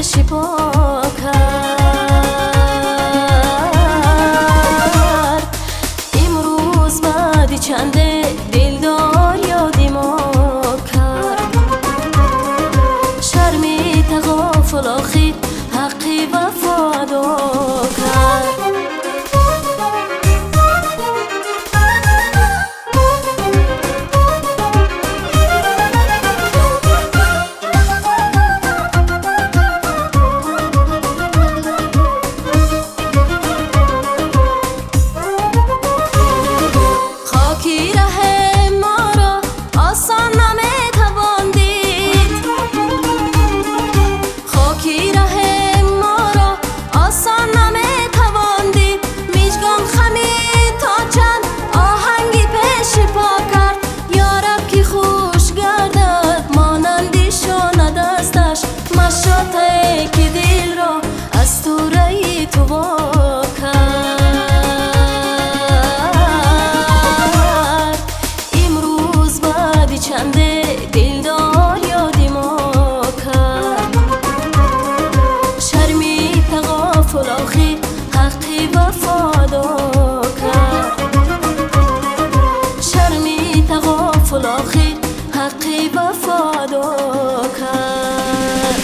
پیش پا کرد. امروز بعد چنده دلدار یادی ما کرد. شرمی تغافل آخر حقی وفادا کرد. چنده دلدار یادی ما کرد. شرمی تغافل آخر حقی وفادا کرد. شرمی تغافل آخر حقی وفادا کرد.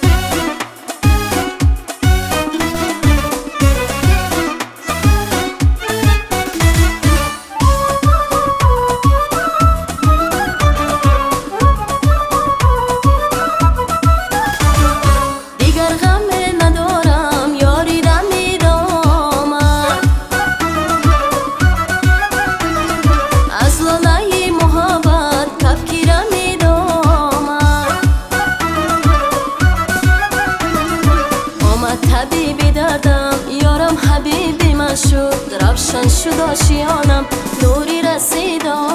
حبیبی دردم یارم حبیبی من شد. روشن شد آشیانم نوری رسید.